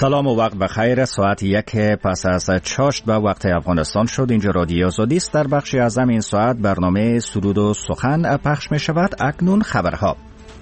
سلام و وقت بخیر. ساعت 1 پس از چاشت به وقت افغانستان شد. اینجا رادیو آزادی است. در بخشی از این ساعت برنامه سرود و سخن پخش می شود. اکنون خبرها.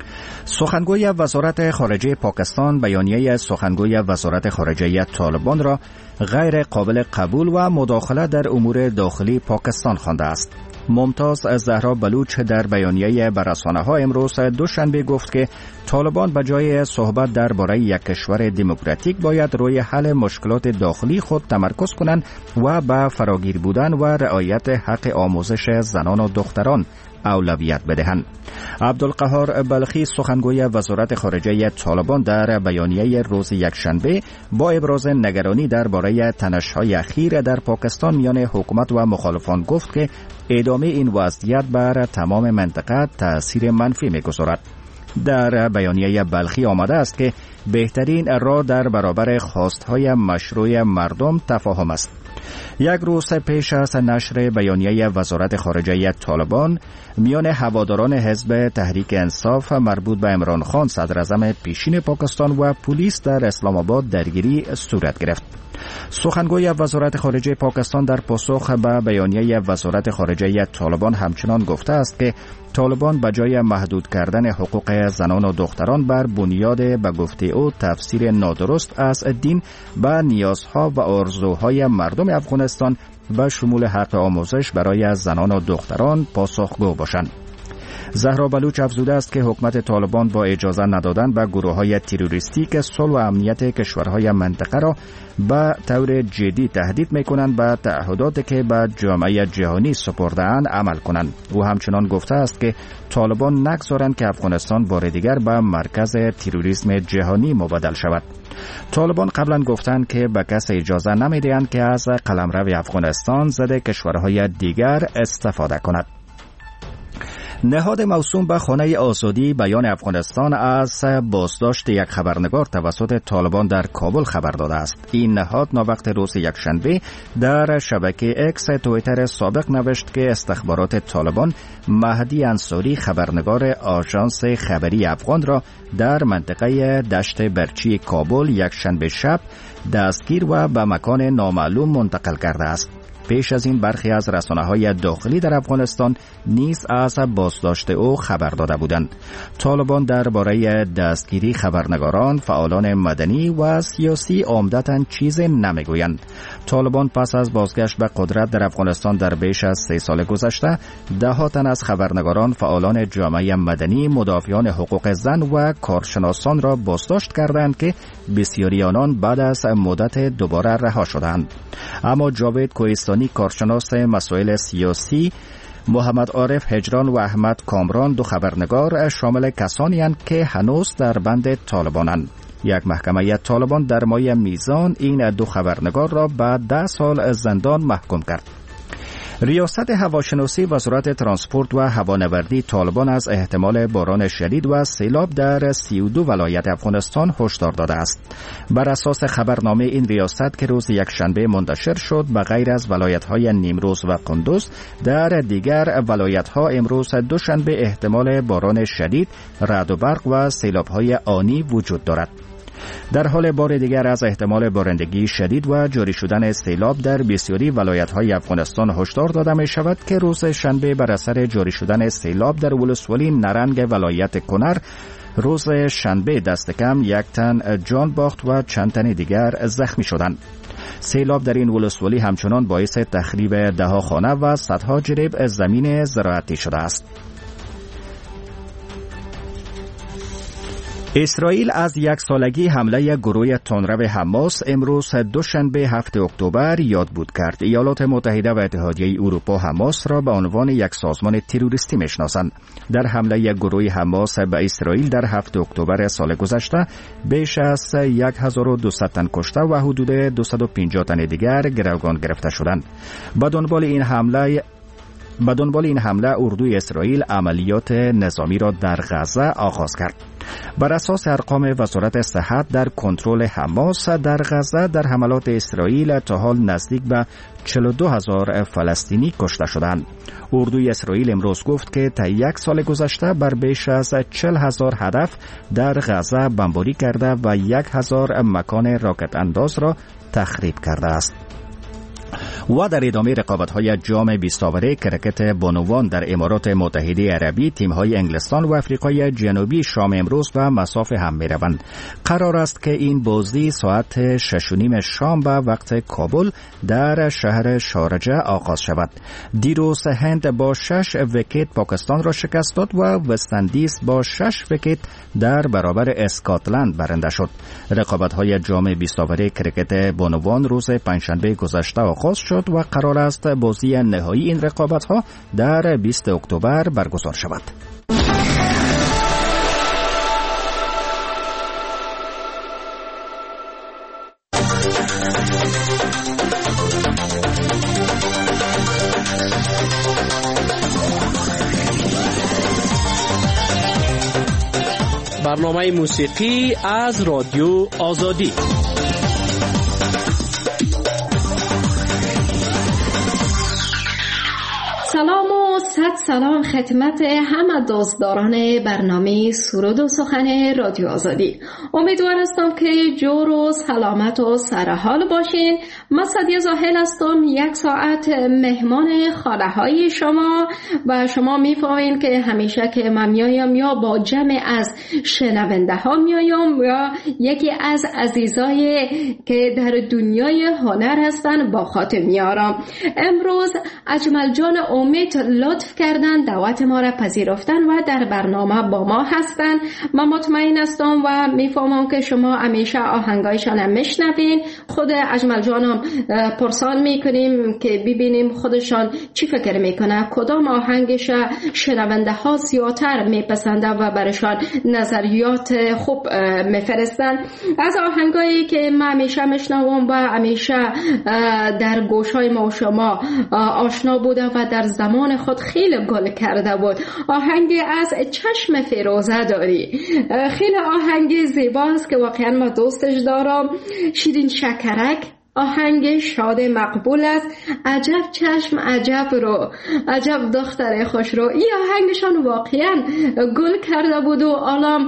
سخنگوی وزارت خارجه پاکستان بیانیه سخنگوی وزارت خارجه طالبان را غیر قابل قبول و مداخله در امور داخلی پاکستان خوانده است. ممتاز زهرا بلوچ در بیانیه به رسانه‌ها امروز دوشنبه گفت که طالبان به جای صحبت درباره یک کشور دموکراتیک باید روی حل مشکلات داخلی خود تمرکز کنند و به فراگیر بودن و رعایت حق آموزش زنان و دختران اولویت بدهند. عبدالقهار بلخی سخنگوی وزارت خارجه طالبان در بیانیه روز یکشنبه با ابراز نگرانی درباره تنش‌های اخیر در پاکستان میان حکومت و مخالفان گفت که ادامه این وضعیت بر تمام منطقه تأثیر منفی می‌گذارد. در بیانیه بلخی آمده است که بهترین راه در برابر خواستهای مشروع مردم تفاهم است. یک روز پیش از نشر بیانیه وزارت خارجه طالبان میان هواداران حزب تحریک انصاف مربوط به عمران خان صدر اعظم پیشین پاکستان و پلیس در اسلام آباد درگیری صورت گرفت. سخنگوی وزارت خارجه پاکستان در پاسخ به بیانیه وزارت خارجه طالبان همچنان گفته است که طالبان به جای محدود کردن حقوق زنان و دختران بر بنیاد به گفته او تفسیر نادرست از دین به نیازها و آرزوهای مردم افغانستان به شمول حق آموزش برای زنان و دختران پاسخگو باشند. زهرا بلوچ افزوده است که حکومت طالبان با اجازه ندادن به گروه‌های تروریستی که صلح و امنیت کشورهای منطقه را به طور جدی تهدید می‌کنند به تعهداتی که به جامعه جهانی سپرده‌اند عمل کنند. او همچنان گفته است که طالبان نگذارند که افغانستان بار دیگر به مرکز تروریسم جهانی مبادل شود. طالبان قبلا گفتند که به کسی اجازه نمی‌دهند که از قلمرو افغانستان ضد کشورهای دیگر استفاده کند. نهاد موسوم به خانه آزادی بیان افغانستان از بازداشت یک خبرنگار توسط طالبان در کابل خبر داده است. این نهاد ناوقت روز یکشنبه در شبکه اکس توییتر سابق نوشت که استخبارات طالبان مهدی انصاری خبرنگار آژانس خبری افغان را در منطقه دشت برچی کابل یکشنبه شب دستگیر و به مکان نامعلوم منتقل کرده است. پیش از این برخی از رسانه‌های داخلی در افغانستان نیز از بازداشت او خبر داده بودند. طالبان درباره دستگیری خبرنگاران، فعالان مدنی و سیاسی عمدتاً چیزی نمیگویند. طالبان پس از بازگشت به قدرت در افغانستان در بیش از 3 سال گذشته، ده‌ها تن از خبرنگاران، فعالان جامعه مدنی، مدافعان حقوق زن و کارشناسان را بازداشت کردند که بسیاری آنان بعد از مدت دوباره رها شدند. اما جاوید کوهستانی کارشناس مسائل سیاسی، محمد عارف هجران و احمد کامران دو خبرنگار شامل کسانی اند که هنوز در بند طالبانند. یک محکمه طالبان در ماه میزان این دو خبرنگار را به 10 سال زندان محکوم کرد. ریاست هواشناسی وزارت ترانسپورت و هوانوردی طالبان از احتمال باران شدید و سیلاب در 32 ولایت افغانستان هشدار داده است. بر اساس خبرنامه این ریاست که روز یکشنبه منتشر شد، به غیر از ولایت‌های نیمروز و قندوز، در دیگر ولایت‌ها امروز دوشنبه احتمال باران شدید، رعد و برق و سیلاب‌های آنی وجود دارد. در حال بار دیگر از احتمال بارندگی شدید و جاری شدن سیلاب در بسیاری ولایت‌های افغانستان هشدار داده می شود که روز شنبه بر اثر جاری شدن سیلاب در ولسوالی نرنگ ولایت کنر، روز شنبه دست کم 1 تن جان باخت و چند تن دیگر زخمی شدند. سیلاب در این ولسوالی همچنان باعث تخریب ده‌ها خانه و صدها جریب زمین زراعتی شده است. اسرائیل از 1 سالگی حمله گروه تندرو حماس امروز دوشنبه 7 اکتبر یاد بود کرد. ایالات متحده و اتحادیه اروپا حماس را به عنوان یک سازمان تروریستی میشناسند. در حمله گروه حماس به اسرائیل در 7 اکتبر سال گذشته بیش از 1200 تن کشته و حدود 250 تن دیگر گروگان گرفته شدند. به دنبال این حمله اردوی اسرائیل عملیات نظامی را در غزه آغاز کرد. بر اساس ارقام وزارت صحت در کنترل حماس در غزه در حملات اسرائیل تا حال نزدیک به 42,000 فلسطینی کشته شدند. اردوی اسرائیل امروز گفت که تا یک سال گذشته بر بیش از 40,000 هدف در غزه بمباری کرده و 1,000 مکان راکت انداز را تخریب کرده است. و در ادامه رقابت‌های جام 20 اوره کرکت بانوان در امارات متحده عربی، تیم‌های انگلستان و آفریقای جنوبی شام امروز به مصاف هم می‌روند. قرار است که این بازی ساعت 6:30 شام به وقت کابل در شهر شارجه آغاز شود. دیروز هند با 6 ویکت پاکستان را شکست داد و وست‌اندیز با 6 ویکت در برابر اسکاتلند برنده شد. رقابت‌های جام 20 اوره کرکت بانوان روز پنجشنبه گذشته آغاز شد و قرار است بازی نهایی این رقابت‌ها در 20 اکتبر برگزار شود. برنامه موسیقی از رادیو آزادی. سلام و صد سلام خدمت همه دوستداران برنامه سرود و سخن رادیو آزادی. امیدوار هستم که جور و سلامت و سرحال باشین. من سعدیه زاهل هستم، 1 ساعت مهمان خانه های شما و شما میفهمین که همیشه که من میایم یا با جمع از شنونده ها میایم یا یکی از عزیزای که در دنیای هنر هستن با خاطر میارم. امروز اجمل جان امید لطف کردن دعوت ما را پذیرفتن و در برنامه با ما هستن. من مطمئن هستم و میفهمم که شما همیشه آهنگایشان هم میشنوین. خود اجمل جانم پرسان میکنیم که ببینیم خودشان چی فکر میکنه، کدام آهنگش شنونده ها زیادتر میپسنده و برشان نظریات خوب میفرستن. از آهنگایی که من همیشه میشنوم و همیشه در گوشهای ما و شما آشنا بوده و در زمان خود خیلی گل کرده بود، آهنگ از چشم فیروزه داری. خیلی آهنگ زیباست که واقعا ما دوستش دارم. شیرین شکرک آهنگ شاد مقبول است. عجب چشم عجب رو، عجب دختر خوش رو. این آهنگشان واقعا گل کرده بود و الان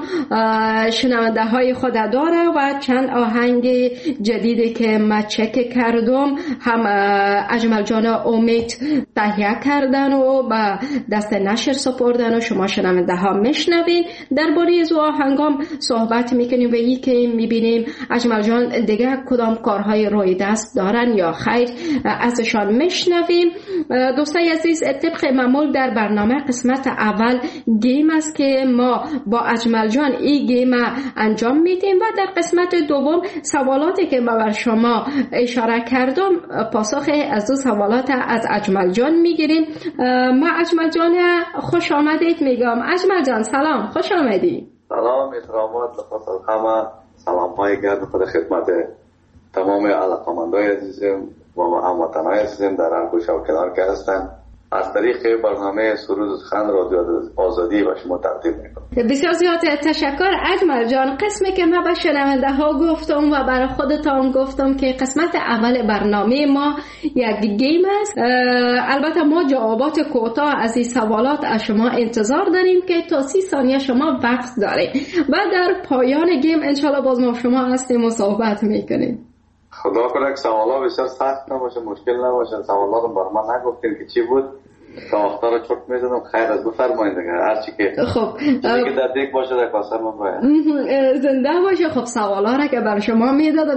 شنونده های خود داره و چند آهنگ جدیدی که من چک کردم هم اجمل جان امید تهیه کردن و به دست نشر سپردن و شما شنونده ها میشنوین. درباره از آهنگام صحبت میکنیم و این که میبینیم اجمل جان دیگه کدام کارهای روی دست دارن یا خیر ازشان میشنویم. دوستای عزیز، طبق معمول در برنامه قسمت اول گیم است که ما با اجمل جان این گیم انجام میدیم و در قسمت دوم سوالاتی که ما بر شما اشاره کردم پاسخ از دو سوالات از اجمل جان میگیریم. ما اجمل جان خوش آمدید میگم. اجمل جان سلام، خوش آمدید. سلام، احترامات لخاطر همه، سلام های گرم خود خدمت تمام علاقمندای عزیزم و هموطنای عزیزم در هر گوشه و کنار که هستن. از طریق برنامه سرود و سخن رادیو آزادی و شما تقدیم میکنم. بسیار زیاد تشکر اجمل جان. قسمی که من به شنونده ها گفتم و برای خودتان گفتم که قسمت اول برنامه ما یک گیم است. البته ما جوابات کوتاه از این سوالات از شما انتظار داریم که تا 30 ثانیه شما وقت دارید و در پایان گیم انشالله باز ما شما هستیم و صحبت میکنیم. خدا کنه سوالا بسیار سخت نباشه، مشکل نباشه. سوالا رو بر من نگفتین که چی بود تا وقتا رو چک میزنم. خیر از بفرمایید دیگه هرچی که خب چیزی که در دیگ باشه در کاسر من باید زنده باشه. خب سوالا را که بر شما میدادم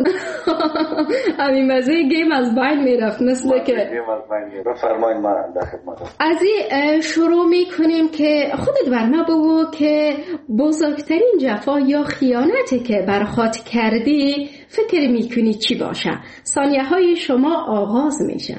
همین مزه گیم از بین میرفت مثل که بفرمایید من در خدمتم. از این شروع میکنیم که خودت بر ما بگو که بزرگترین جفا یا خیانتی که بر خود کردی فکر میکنی چی باشه؟ ثانیه های شما آغاز میشه.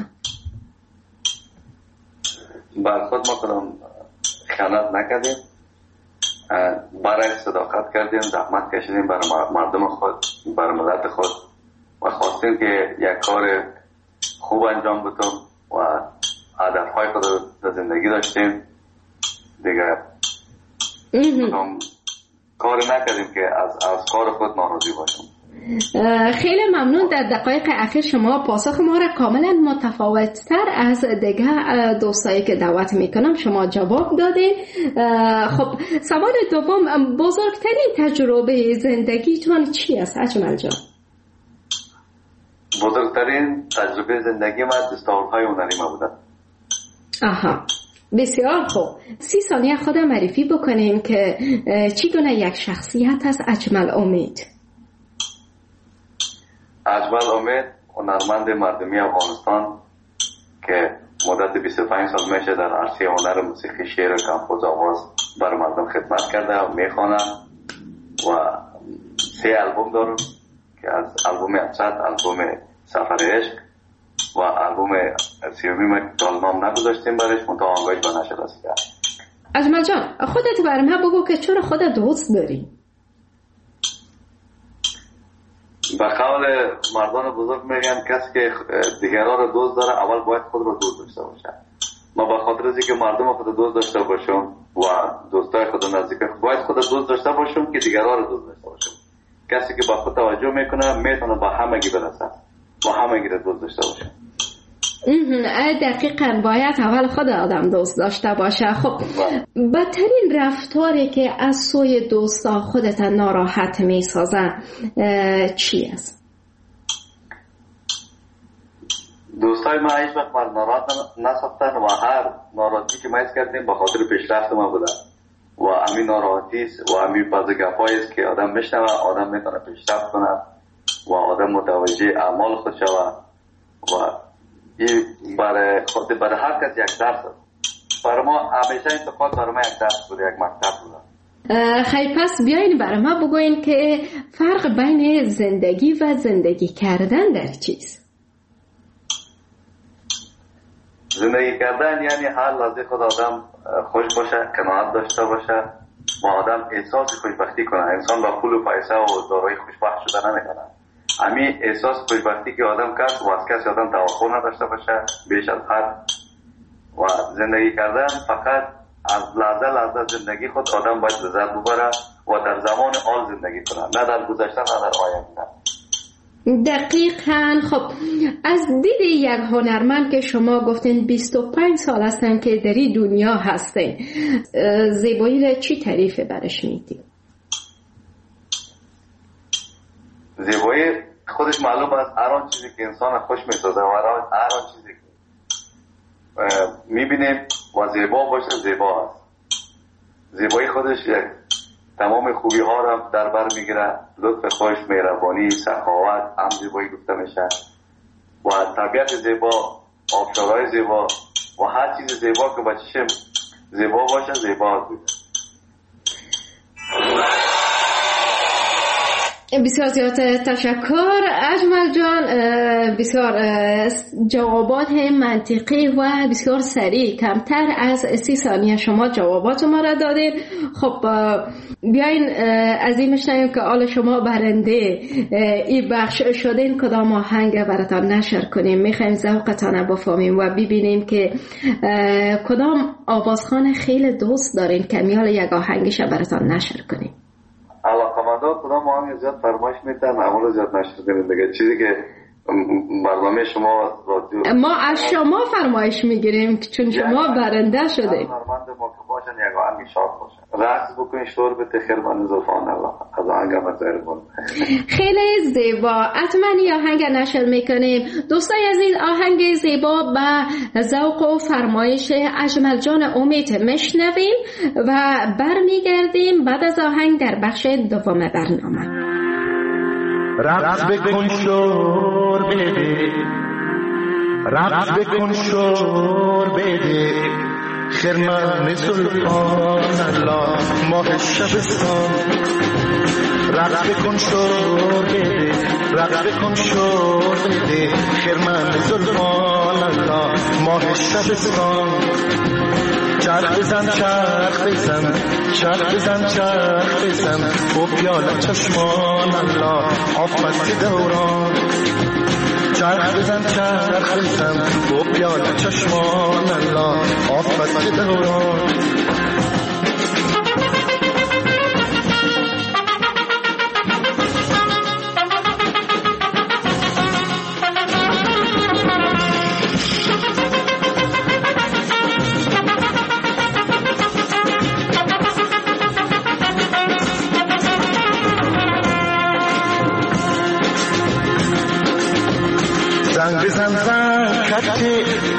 بر خود ما کنم خیانت نکردیم، برای صداقت کردیم، زحمت کشیدیم برای مردم خود، برای ملت خود و خواستیم که یک کار خوب انجام بدیم و هدفهای خود در زندگی داشتیم دیگه. کاری نکردیم که از کار خود ناراضی باشیم. خیلی ممنون. در دقایق اخیر شما پاسخ ما را کاملا متفاوت‌تر از دیگه دوستایی که دعوت میکنم شما جواب دادین. خب سوال دوم، بزرگترین تجربه زندگیتون چی است اجمل جان؟ بزرگترین تجربه زندگی من دستاوردهای هنری ما بوده. آها، بسیار خوب. 30 ثانیه خود معرفی بکنین که چی گونه یک شخصیت است اجمل امید؟ اجمل امید هنرمند مردمی افغانستان که مدت 25 سال میشه در عرصه هنر موسیقی، شعر و کمپوز آواز برای مردم خدمت کرده و میخوانم و 3 آلبوم دارم که از آلبوم اصد، آلبوم سفر عشق و آلبوم سیومی که نام نگذاشتیم برش منتها آنگاهش به نشر رسیده. اجمل جان خودت برای من بگو که چرا خودت دوست داری؟ به قول مردان بزرگ میگن کسی که دیگران رو دوست داره اول باید خود رو دوست داشته باشه. ما به خاطر اینکه مردم خود دوست داشته باشم و دوستای خود نزدیک باید خود دوست داشته باشم که دیگران رو دوست داشته باشم. کسی که به خود توجه میکنه میتونه با همگی برسه، با همگی رو دوست داشته باشه. دقیقاً باید اول خود آدم دوست داشته باشه. خب بدترین رفتاری که از سوی دوستا خودت ناراحت میسازن چی است؟ دوستای ما هیچ وقت من ناراحت نساختن و هر ناراحتی که ما حس کردیم به خاطر پیشرفت ما بوده و همین ناراحتی است و همین بعضی گپایی است که آدم میشنوه آدم میتونه پیشرفت کنه و آدم متوجه اعمال خود شوه و این برای هر کس یک درس است. برای ما همیشه انتقاد برای ما یک درس بود، یک مکتب بود. خیلی پس بیاین برای ما بگوین که فرق بین زندگی و زندگی کردن در چیست؟ زندگی کردن یعنی هر لحظه خود آدم خوش باشه، قناعت داشته باشه و آدم احساس خوشبختی کنه. انسان با پول و پیسه و دارایی خوشبخت شده نمیکنه. همین احساس خوشبختی که آدم کرد و از کسی آدم توقع نداشته باشه بیش از حد و زندگی کردن فقط از لحظه زندگی خود آدم باید لذت ببره و در زمان حال زندگی کنه، نه در گذشته نه در آینده. دقیقاً. خب از دید یک هنرمند که شما گفتین 25 سال هستن که در این دنیا هستین، زیبایی را چی تعریف برش میدید؟ زیبایی خودش معلوم است هر آن چیزی که انسان خوش میسازه و هر آن چیزی که میبینیم و زیبا باشه زیبا است. زیبایی خودش تمام خوبی ها را در بر میگیره، لطف خوش، مهربانی، سخاوت هم زیبایی گفته میشه و طبیعت زیبا، آبشارهای زیبا و هر چیز زیبا که با چشم زیبا باشه زیبا است. بسیار زیاد تشکر اجمل جان، بسیار جوابات منطقی و بسیار سریع، کمتر از 30 ثانیه شما جوابات ما را دادید. خب بیاین از این میشنیم که آل شما برنده این بخش شدین کدام آهنگ براتان نشر کنیم. میخوایم ذوقتان بفهمیم و ببینیم که کدام آوازخوان خیلی دوست دارین که میال یک آهنگش براتان نشر کنیم. علاقمندان کدام آهنگ زیاد فرمایش میتن اما زیاد نشر کنیم دیگه. چیزی که برنامه شما رادیو ما از شما فرمایش میگیریم چون شما برنده شده. هنرمند ما که باشن یک آهنگ شاد باشن، رقص بکنین، شور بده خیربان زلفان الله از آهنگ مزربون. خیلی زیبا. حتما این آهنگ نشر میکنیم. دوستای عزیز، آهنگ زیبا به ذوق و فرمایش اجمل جان امید میشنویم و برمیگردیم بعد از آهنگ در بخش دوم برنامه. رقص بکن شور بده، رقص بکن شور بده، خرمن سلطان الله ماه شبستان. رقص بکن شور بده، رقص بکن شور بده، خرمن سلطان الله ماه شبستان. چرخ بزن چرخ بزن چرخ بزن چرخ بزن و پیاله چشمان الله آفت دوران. چرخ بزن چرخ بزن و پیاله چشمان الله آفت دوران.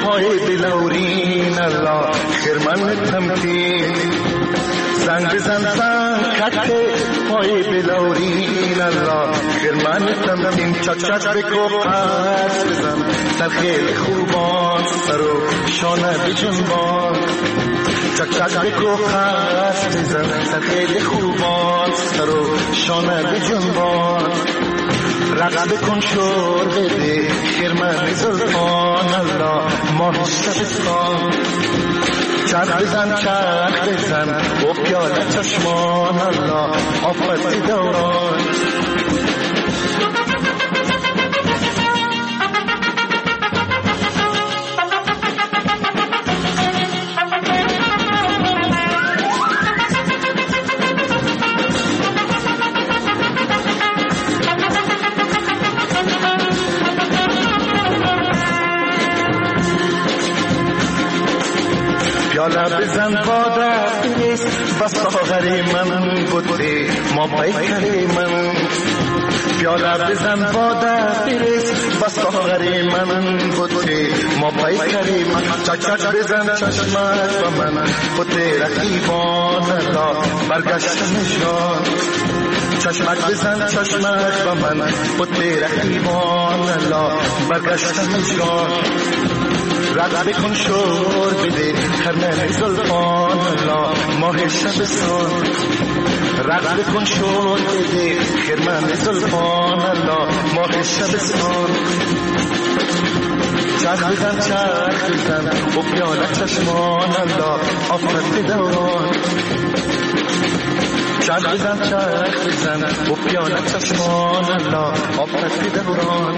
پای بلورین الله خرمن تمتین زنگ بزن زنگ کته پای بلورین الله خرمن تمتین چک چک بکو قصد بزن سر خیلی خوبان سر و شانه بجنبان چک چک بکو قصد بزن سر خیلی خوبان سر و شانه بجنبان رقص بکن شور بده خرمن زلفان الله ماه شبستان چرخ بزن چرخ بزن و پیاله چشمان الله آفت دوران پیاله بزن باده بریز بس ساغری من بوده ما پیکری من پیاله بزن باده بریز بس ساغری من بوده ما پیکری من چک چک بزن چشمت و من بوده رقیبان الله برگشت نشان چشمک بزن چشمک و من بوده رقیبان الله برگشت نشان رقص بکن شور بده خرمن زلفان الله ماه شبستان رقص بکن شور بده خرمن زلفان الله ماه شبستان چرخ بزن چرخ بزن و پیاله چشمان الله آفت دوران چرخ بزن چرخ بزن و پیاله چشمان الله آفت دوران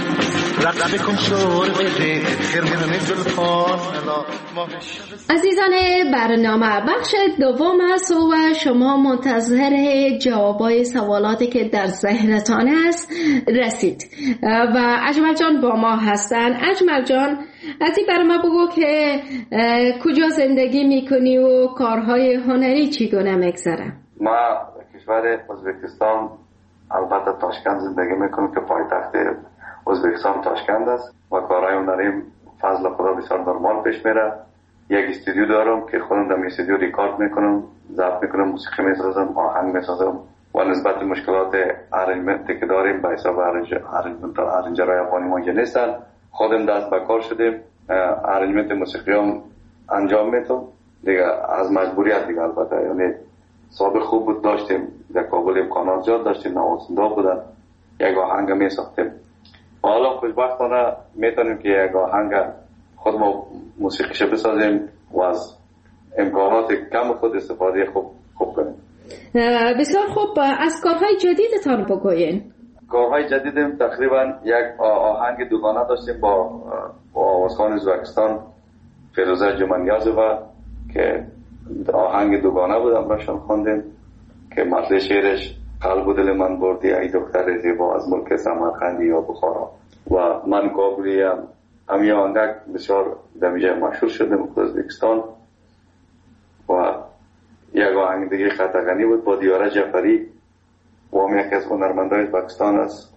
عزیزان برنامه بخش دوم است و شما منتظر جوابای سوالاتی که در ذهنتان است رسید و اجمل جان با ما هستن. اجمل جان از این برای ما بگو که کجا زندگی میکنی و کارهای هنری چگونه میگذره؟ ما کشور ازبکستان البته تاشکند زندگی میکنم که پایتخت ازبکستان تاشکند است و کارهای هنریم فضل خدا بسیار نرمال پیش میره. یک استودیو دارم که خودم در استودیو ریکارد میکنم، ضبط میکنم، موسیقی میسازم، آهنگ میسازم و نسبت مشکلات ارنجمنتی که داریم به حساب ارنجرهای افغانی ما که نیستن خودم دست به کار شدیم. ارنجمنت موسیقی هم انجام میتونم دیگه از مجبوریت دیگه. البته یعنی سابق خوب بود، داشتیم در کابل امکانات زیاد داشتیم، نوازنده بودن، یک آهنگ میساختیم. حالا خوشبختانه میتونیم که یک آهنگ خود ما موسیقیش بسازیم و از امکانات کم خود استفاده خوب کنیم. بسیار خوب. از کارهای جدیدتان بگوین. کارهای جدیدم تقریبا یک آهنگ دوگانه داشتیم با آوازخوان ازبکستان فیروزه جمانیازووا که آهنگ دوگانه بود، امراشان خوندیم که متن شعرش قلب و دل من بردی ای دختر زیبا از ملک سمرقند یا بخارا و من کابلی هم همین آهنگ بسیار دمیجه مشهور شدم که ازبکستان. و یک آهنگ دیگه خطغنی بود با دیاره جعفری و هم یکی از هنرمندای ازبکستان است.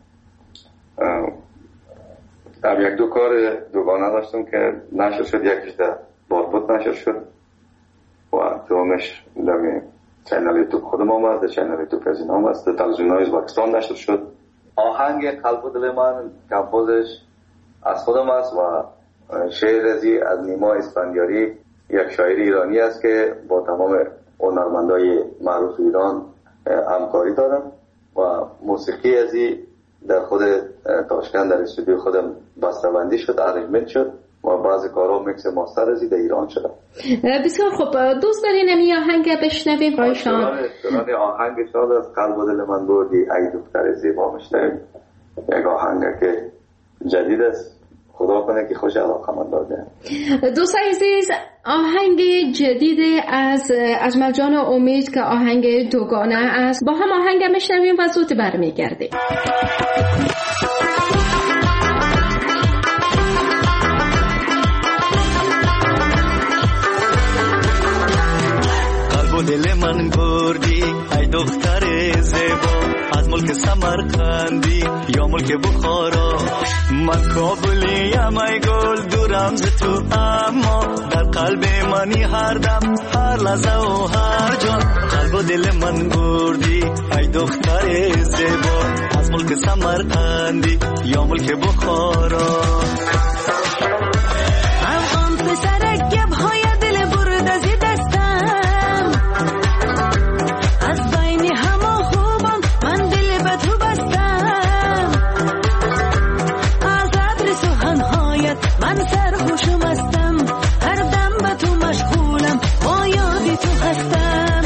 یک دو کار دوگانه داشتم که نشر شد، یکیش در باربود نشر شد و دومش در چینل یوتیوب خودم آمد، در چینل یوتیوب از این آمد، در تلویزیون‌های ازبکستان نشر شد. آهنگ قلب و دل من کمپوزش از خودم است و شعر از نیما اسفندیاری، یک شاعر ایرانی است که با تمام هنرمندای معروف ایران همکاری دارم و موسیقی ازی در خود تاشکند در استودیو خودم بسته‌بندی شد، ارنجمنت شد و بعضی کارها میکس ماستر ازی در ایران شده. بسیار خوب. دوست دارین این آهنگ بشنویم بایشان؟ آهنگ شاد از قلب و دل من بردی ای دختر زیبا میشنویم. یک آهنگ که جدید است، خدا کنه که خوش علاقه من داده. دوست عزیز، آهنگ جدید از اجمل جان امید که آهنگ دوگانه است، با هم آهنگ میشنویم و زود برمیگردیم. قلب و قلب دل من بردی ای دختر زیبا، از ملک سمرقندی یا ملک بخارا. من کابلیم ای گل دورم ز تو، اما در قلب منی هر دم هر لحظه و هر جا. قلب دل من بردی ای دختر زیبا، از ملک سمرقندی یا ملک بخارا. افغان پسرک گبهای دل برده زی دستم، از بین همه خوبان من دل به تو بستم. از عبر سخنهایت من سرخوشم هستم، هر دم به تو مشغولم با یادی تو هستم.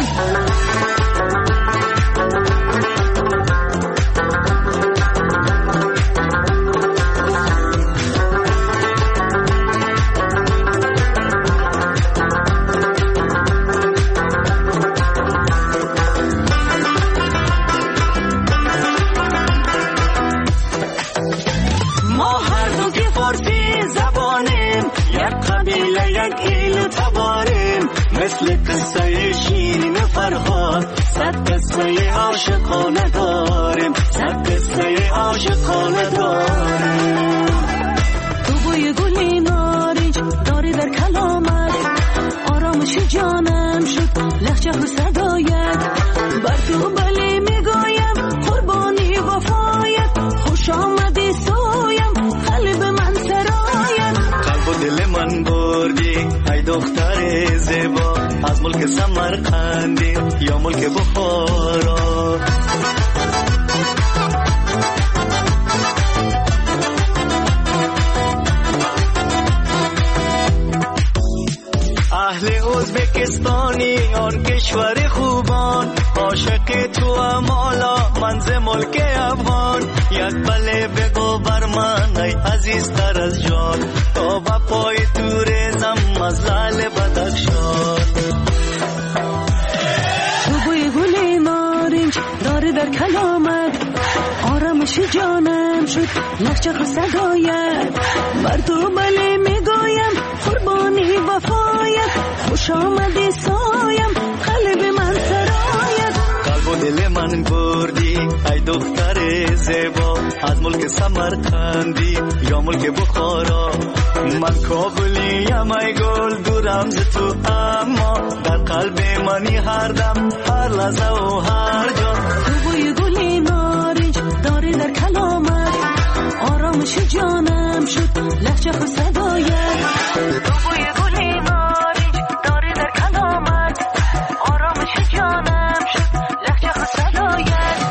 مثل قصه شیرین فرهاد، صد قصه عاشقانه داریم، صد قصه عاشقانه داریم. تو بوی گلی نارنج داری در کلامت، آرامش جانم شد لحجه و صدایت. بر تو بله میگویم قربانی وفایت، خوش آمدی سویم قلب من سرایت. قلب و دل من بردی ای دختر زیبا، از ملک سمرقندی یا ملک بخارا. اهل ازبکستانی آن کشور خوبان، عاشق تو امالا منز ملک افغان. یک بله بگو بر من ای عزیزتر از جان، تا با پای تو ریزم از لعل بدخشان. تو بوی گل نارنج داره در کلامت، آرامش جانم شد لحجه و صدایت. بر تو بله میگویم قربانی وفایت، خوش آمدی سایم قلب من سرایت. قلب و دل من بردی ای دختر زیبا، از ملک سمرقندی یا ملک بخارا. من کابلیم ای گل دورم ز تو، اما در قلب منی هر دم هر لحظه و هر جا. تو بوی گلی نارنج داری در کلامت، آرامش جانم شد لحجه و صدایت. تو بوی گلی نارنج داری در کلامت، آرامش جانم شد لحجه و صدایت.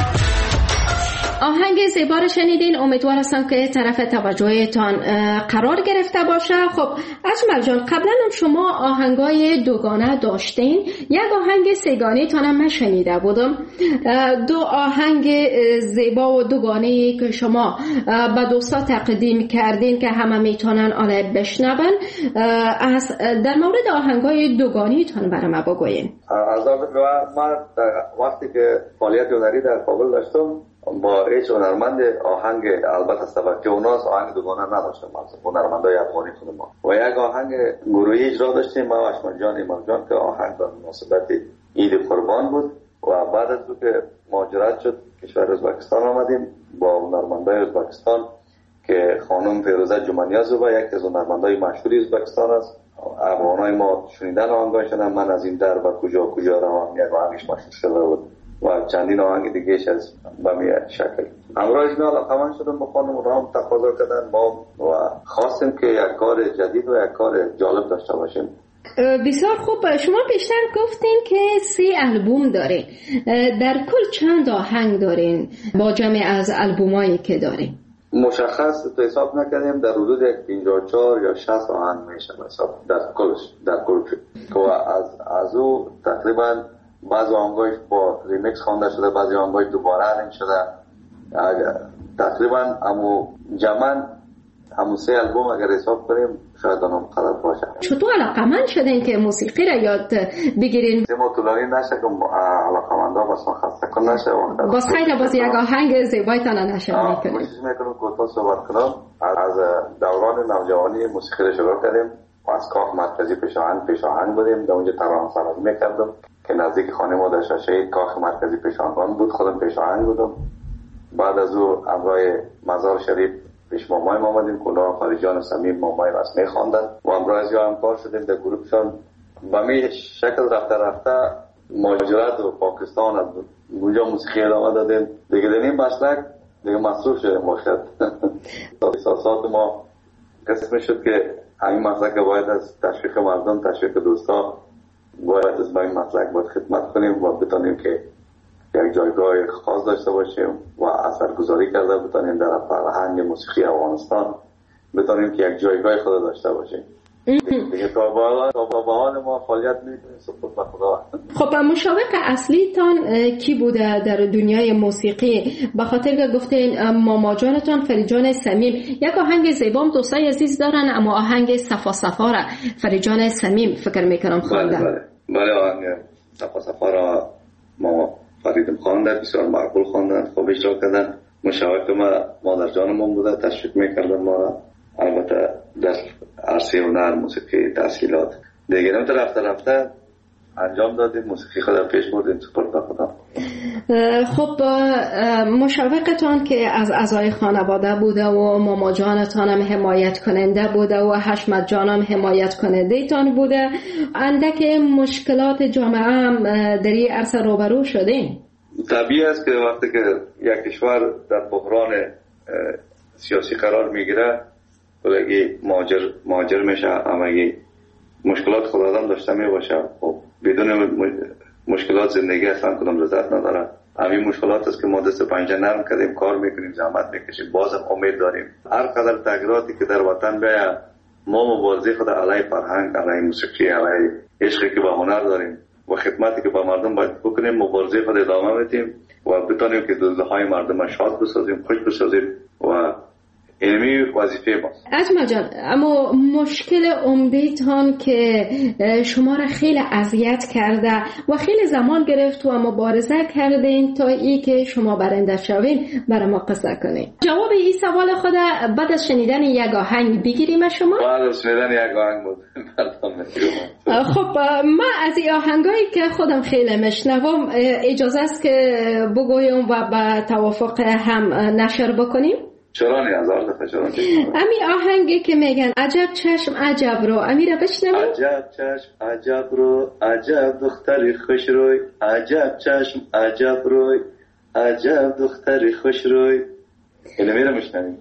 آهنگ زیبا رو شنیدین، امیدوار هستم که طرف توجهتان قرار گرفته باشه. خب اجمل جان، قبلا هم شما آهنگای دوگانه داشتین، یک آهنگ سگانه تانم من شنیده بودم. دو آهنگ زیبا و دوگانه که شما به دوستا تقدیم کردین که همه میتونن آن بشنون، در مورد آهنگای دوگانه تان برای ما بگوین. از من وقتی که فعالیت هنری در کابل داشتم با هیچ هنرمند آهنگ البته سبکی اوناس آهنگ دوگانه نداشتم، هنرمندای افغانی خود ما، و یک آهنگ گروهی اجرا داشتیم ما اشمن جان ایمان جان که آهنگ به مناسبت عید قربان بود. و بعد از که مهاجرت شد کشور ازبکستان آمدیم با هنرمندای ازبکستان که خانم فیروزه جمانیازووا یکی از هنرمندای مشهور ازبکستان است. افغانای ما شنیدن آهنگاشون، من از این در به کجا کجا روم یک آهنگش مشهور شده بود و چندین آهنگ دیگهش از بمی شکل. همراه اینا علاقمند شدم با خانم، رام تقاضا کردن ما و خواستیم که یک کار جدید و یک کار جالب داشته باشیم. بسیار خوب. شما پیشتر گفتین که 3 البوم دارین، در کل چند آهنگ دارین با جمع از البومایی که دارین؟ مشخص تو حساب نکردیم، در حدود 54 یا 60 آهنگ میشه حساب در کل که از او تقریبا بعضی آهنگاش با ریمیکس خوانده شده، بعضی آهنگاش دوباره ارنج شده. تقریبا جمعاً همون 3 البوم اگر حساب کنیم شاید اونم قدر باشه. چطور علاقمند شدین که موسیقی را یاد بگیرین؟ ما طولانی نشه که علاقمندا بس خسته کن نشه. باز خیلی باز یک آهنگ زیبایتان نشون میکنیم. کوشش میکنم کوتاه صحبت کنم. از دوران نوجوانی موسیقی را شروع کردیم و از کاخ مرکزی پیش آهنگ بودیم، در اونجا ترانه سرایی میکردم که نزدیک خانه ما در شهید کاخ مرکزی پیشانگان بود. خودم پیش آهنگ بودم. بعد از او همراه مزار شریف پیش مامای ما آمدیم که اونا فریجان صمیم مامای واسمه خواندن و همراه از یا همکار شدیم در گروهشان. به می شکل رفته مهاجرت و پاکستان از اونجا موسیقی ادامه دادیم دیگه. در این مسلک دیگه مصروف شدیم باشد. احساسات ما قسم شد که همین مسلک باید از تشویق مردم، تشویق دوستا باید از با این مسلک باید خدمت کنیم و بتانیم که یک جایگاه خاص داشته باشیم و اثرگذاری کرده بتانیم در فرهنگ موسیقی افغانستان، بتانیم که یک جایگاه خود داشته باشیم. دیگه تا به حال ما فعالیت می‌کنیم سپرد به خدا. خب مشاوق اصلیتان کی بوده در دنیای موسیقی؟ به خاطر که گفتین ماما جانتان فریجان صمیم، یک آهنگ زیبام دوستای عزیز دارن، اما آهنگ صفا صفا را فریجان صمیم فکر میکنم خواندن. بله آهنگ صفا صفا را ما فریدم خواندن، بسیار معقول خواندن، خوب اجرا کردن. مشاوق ما مادر جانمون بوده، تشویق میکردن ما را. البته در عرصه هنر موسیقی تحصیلات دیگه رفته انجام دادیم، موسیقی خود پیش بردیم سپرد به خدا. خب مشاوقتان که از اعضای خانواده بوده و ماما جانتان هم حمایت کننده بوده و حشمت جان هم حمایت کننده تان بوده، اندک مشکلات جامعه هم در این عرصه روبرو شدین؟ طبیعی است که وقتی که یک کشور در بحران سیاسی قرار میگیره بلگی مهاجر میشه، همگی مشکلات خود آدم داشته میباشه. خب بدون مشکلات زندگی اصلا کدام لذت نداره. همین مشکلات است که ما دست پنجه نرم کردیم، کار میکنیم، زحمت میکشیم، بازم امید داریم هر قدر تغییراتی که در وطن بیاید ما مبارزه خود علیه فرهنگ، علیه موسیقی، علیه عشقی که به هنر داریم و خدمتی که به مردم باید بکنیم، مبارزه خود ادامه میدیم و بتونیم که دلهای مردم شاد بسازیم، خوش بسازیم و اینمی وظیفه ماست. اجمل جان، اما مشکل عمده‌تان که شما را خیلی اذیت کرده و خیلی زمان گرفت و مبارزه کردین تا ای که شما برنده شوین، برای ما قصه کنین. جواب این سوال خود بعد از شنیدن یک آهنگ بگیریم شما؟ بعد از شنیدن یک آهنگ بود. خب من از این آهنگایی که خودم خیلی مشنوم اجازه است که بگویم و به توافق هم نشر بکنیم؟ چرا نه، هزار دفعه چرا نه. امی آهنگی که میگن عجب چشم عجب رو، امی را بشنویم. عجب چشم عجب رو، عجب دختری خوش روی، عجب چشم عجب روی، عجب دختری خوش روی. اینو میرم بشنویم.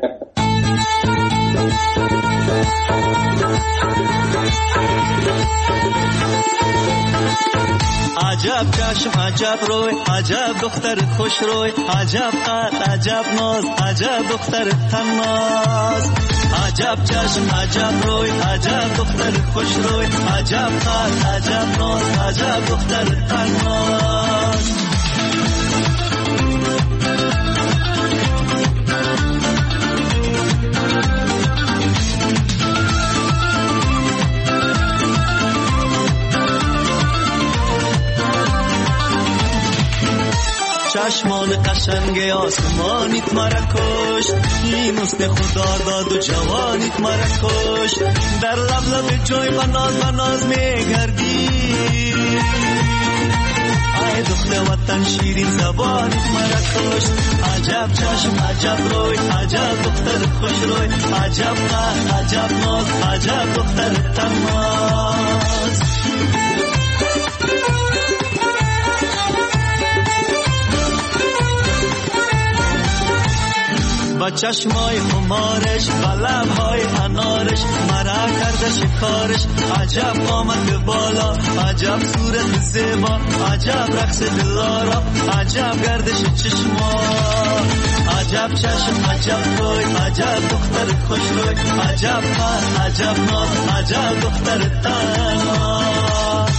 عجب چشم عجب روی، عجب دختر خوش روی، عجب قد عجب ناز، عجب دختر تناز. عجب چشم عجب روی، عجب دختر خوش روی، عجب قد عجب ناز، عجب دختر تناز. چشمان قشنگ آسمانیت مرا کشت، این حسن خدا داد و جوانیت مرا کشت. در لب لب جای بناز میگردی، ای دختر وطن شیرین زبانیت مرا کشت. عجب چشم عجب روی، عجب دختر خوش روی، عجب قد عجب ناز، عجب دختر تناز. با چشمای خمارش، با لبهای انارش، مرا کرده شکارش. عجب آمد بالا، عجب صورت زیبا، عجب رقص دلارا، عجب گردش چشما. عجب چشم عجب روی، عجب دختر خوش روی، عجب قد عجب ناز، عجب دختر تناز.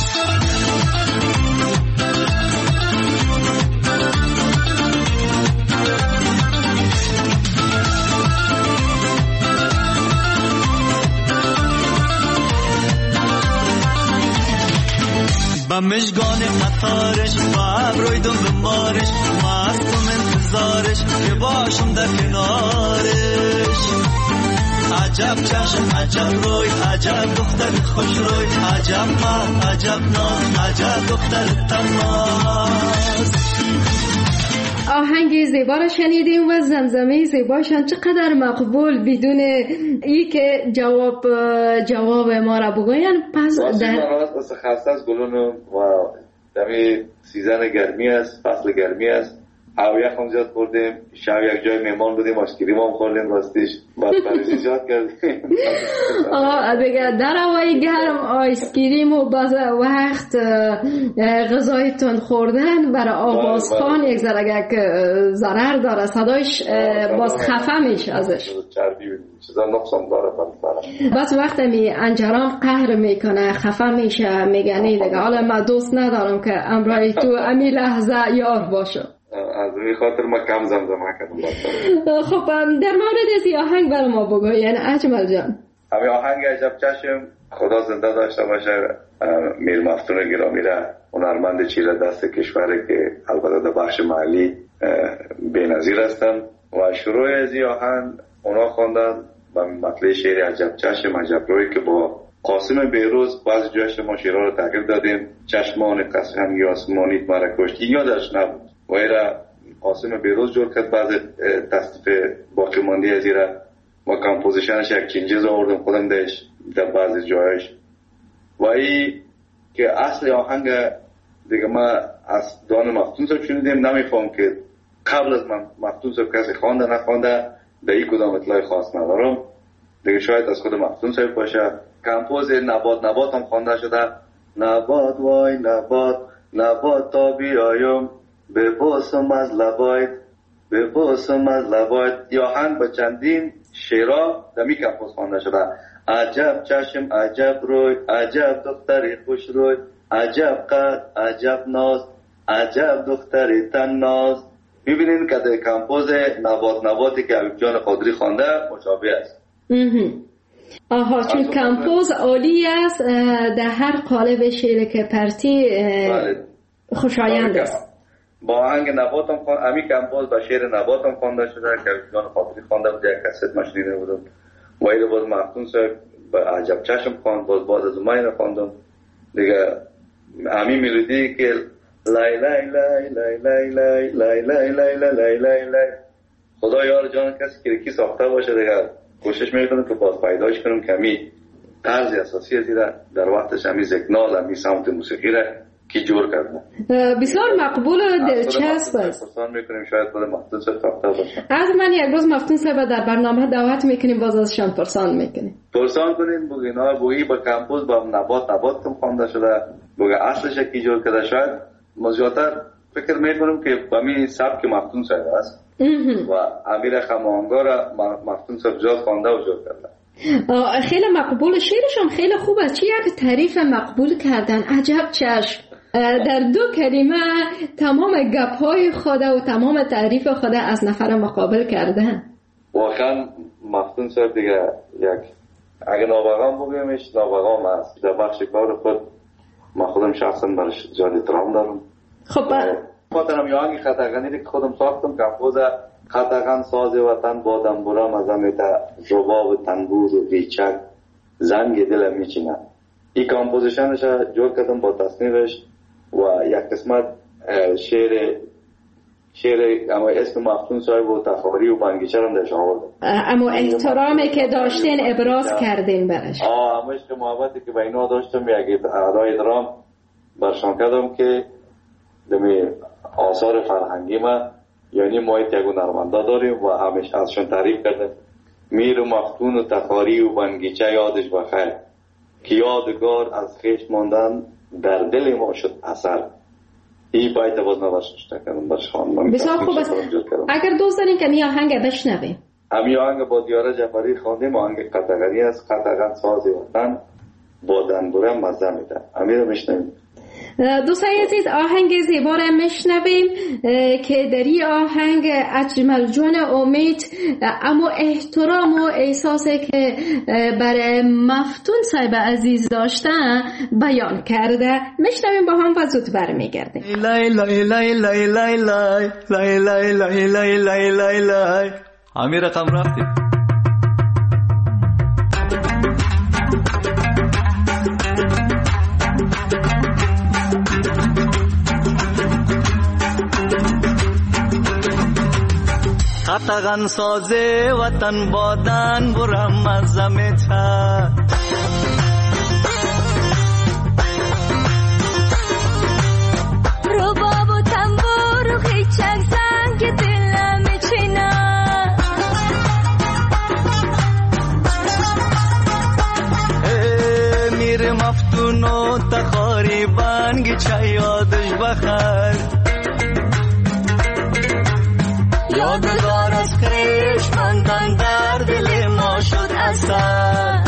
با مشگان قطارش، با ابروی دنبالش، مستم انتظارش که باشم در کنارش. عجب چشم عجب روی عجب دختر خوش روی عجب ما عجب ناز عجب دختر تناز. آهنگ زیبا را شنیدیم و زمزمه زیباشان چقدر مقبول بدون ای که جواب ما را بگوین. پس در خسته از گلونو و دمی سیزن گرمی است، فصل گرمی است، هوا یخ هم زیاد خوردیم، شب یک جای مهمان بودیم آیسکریم هم خوردیم راستیش بعد پریزی زیاد کردیم. دیگه در هوای گرم آیسکریم و باز وقت غذای تند خوردن برای آوازخوان یک ذره ضرر داره، صدایش باز خفه میشه ازش، چربی چیزا نقصان داره. بس وقت می انجران قهر میکنه خفه میشه میگنی دیگه حالا من دوست ندارم که امرای تو امی لحظه یار باشه. از این خاطر ما کم زمزمه کردم. خب در مورد از آهنگ برای ما بگو یعنی اجمل جان. همین آهنگ عجب چشم خدا زنده داشته باشه میر مفتون گرامی را، هنرمند چیره دست کشوره که البته در بخش محلی بی‌نظیر هستن و شروع از این آهنگ اونا خواندن با مطلع شعر عجب چشم عجب روی که با قاسم بیروز بعضی جایش ما شعرها رو تغییر دادیم. چشمان قسم یا آسمانیت مرا کشتی یادش نبود و ایرا قاسم بیروز جور کرد، بعض تصنیف باقی مانده از ایرا و کمپوزیشنش یک چینجز آوردم خودم دهش در بعضی جایش و ای که اصل آهنگ دیگه ما از دان مفتون صاحب شنیدیم. نمیفهم که قبل از مفتون صاحب کسی خوانده نخوانده، در این کدام اطلاع خاص ندارم دیگه، شاید از خود مفتون صاحب باشه. کمپوز نبات هم خوانده شده، نبات وای نبات تا بیایم به باسم از لبایت یا هنگ با چندین شعرها دمی کمپوز خوانده شده. عجب چشم عجب روی عجب دختری خوش روی عجب قد عجب ناز عجب دختری تن ناز. ببینید که در کمپوز نباتی که حبیب جان قادری خوانده مشابه است. آها چون کمپوز عالی است، در هر قالب شعر که پرتی خوشایند است. با آهنگ نبات هم خوانده، امی کمپوز با شعر نبات هم خوانده شده که حبیب جان قادری خوانده بود، یک کست مشنیده بودم و ایره باز مفتون صاحب با عجب چشم خواند، باز از اومین خواندم دیگه. امی ملودی که لای لای لای لای لای لای لای لای لای لای لای لای خدا یار جان کسی که کی ساخته باشه دیگه کوشش میکنم که باز پیداش کنم که امی طرز اساسی از در وقتش امی زکنال امی سمت موسیقی را کی جور کرده بسیار مقبول و دلچسب است. پرسان میکنیم شاید خود مفتون صاحب ساخته باشه. از من یک روز مفتون صاحب در برنامه دعوت میکنیم، باز ازشان پرسان میکنیم. پرسان کنیم بگینا بگی با کمپوز با نبات کم خوانده شده بگه اصلش کی جور کرده. شاید مزیاتر فکر میکنم که با می سبک مفتون صاحب است و امیر خماهنگا را مفتون صاحب جاز خوانده و جور کرده. خیلی مقبول، شعرشون خیلی خوب است. چی یک تعریف مقبول کردن، عجب چشم. در دو کلمه تمام گپ‌های خود و تمام تعریف خود از نفر مقابل کردن. واقعا مفتون صاحب دیگه یک اگه نابغام بگیمش نابغام است. در بخش کار خود ما خودم شخصا برش زیاد احترام دارم. خب خاطرم یا آهنگ خطرغنی که خودم ساختم کمپوز خطرغن ساز وطن با دنبورم از امیتا رباب تنبور و بیچک زنگ دلم میچینه. این کمپوزیشنش جور کردم با تصنیفش و یک قسمت شعر اما اسم مفتون صاحب و تخاری و بنگیچه هم درش آوردم. اما احترامی که داشتین ابراز کردین برش. اما عشق محبتی که بینا داشتم یک ادای درام برشان کردم که دمی آثار فرهنگی ما یعنی ما یک هنرمندا داریم و همیشه ازشون تعریف کردم. میر و مفتون و تخاری و بنگیچه یادش بخیر که یادگار از خیش ماندن در دل ما شد اثر. این باید باز نوشته کردم برش خواندم. بسیار خوب است. اگر دوست دارین که می آهنگ بشنویم. امی آهنگ با دیاره جعفری خواندیم، آهنگ قطغنی است. قطغن ساز وطن با دنبوره مزه میده. امی رو میشنویم. دوستان عزیز آهنگ زیبا را میشنویم که در این آهنگ اجمل جان امید اما احترام و احساسی که برای مفتون صاحب عزیز داشتن بیان کرده. میشنویم با هم و زود برمیگردیم. لای لای لای لای لای لای لای لای لای لای لای لای لای همین رقم رفتیم. تغن ساز وطن بادن برم از زمتا رباب و تنبور و خیچک زن که دلم چینا میر مفتون و تخاری بانگی چای یادش بخر یادگار از خیش مندن در دل ما شد اثر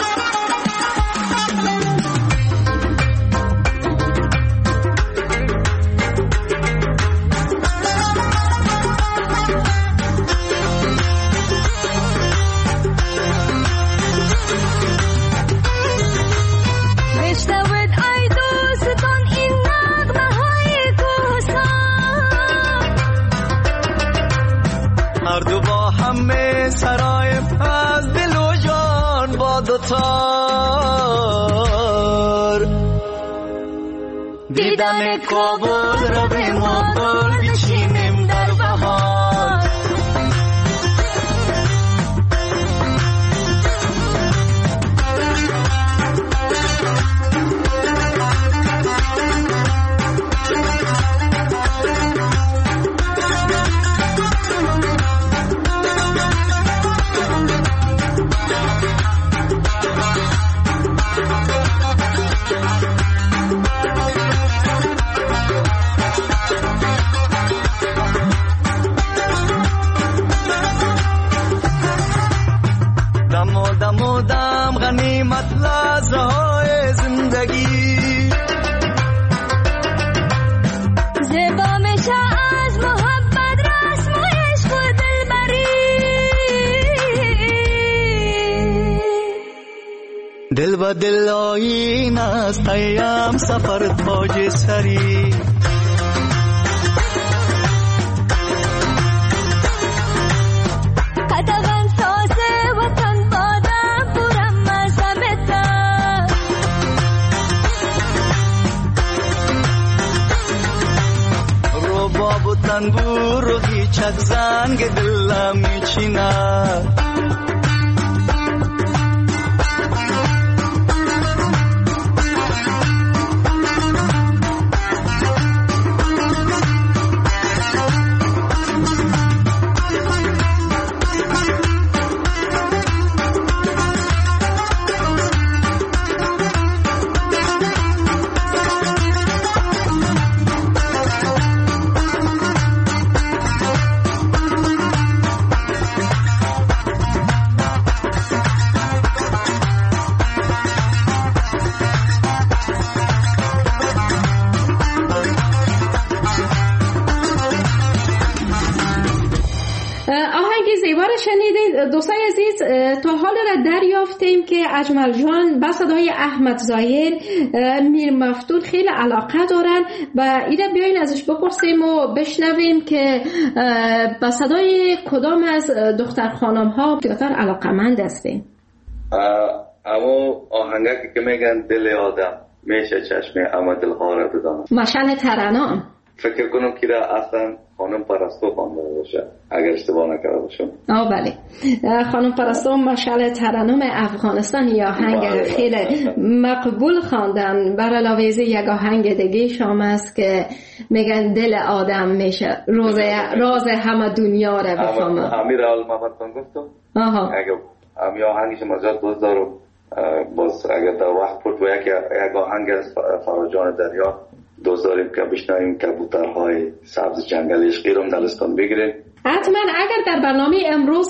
سرایم از دل و جان با دوتار دیدن کابل را به ما گل بچینیم در بهار دم غنیمت لحظه های زندگی زیبا میشه از محبت رسم و عشق و دلبری دل و دل آیین است ایم سفر تاج سری تنبور و هیچک زنگ دلم میچیند دوستای عزیز، تا حال را دریافتیم که اجمل جان با صدای احمد ظاهر میر مفتون خیلی علاقه دارن و ایده بیاین ازش بپرسیم و بشنویم که با صدای کدام از دختر خانم ها بیشتر علاقه‌مند هستین. اما آهنگی که میگن دل آدم میشه چشم اما دلها را بدانم، مشعل ترنم. فکر کنم که اصلا خانم پرستو خوانده باشه اگر اشتباه نکرده باشم. بله، خانم پرستو مشعل ترنم افغانستان یا آهنگ خیلی مقبول خواندن. بر علاوه از یک آهنگ دیگه شام است که میگن دل آدم میشه راز همه دنیا را بفهمه. امیر المحمدتان گفتم اگر امی آهنگش مجال باز دارم باز اگر در وقت پرد و یک آهنگ از فراجان دریا دوست داریم که بشنویم کبوترهای سبز جنگل عشقی رو دلستان بگیریم. حتما اگر در برنامه امروز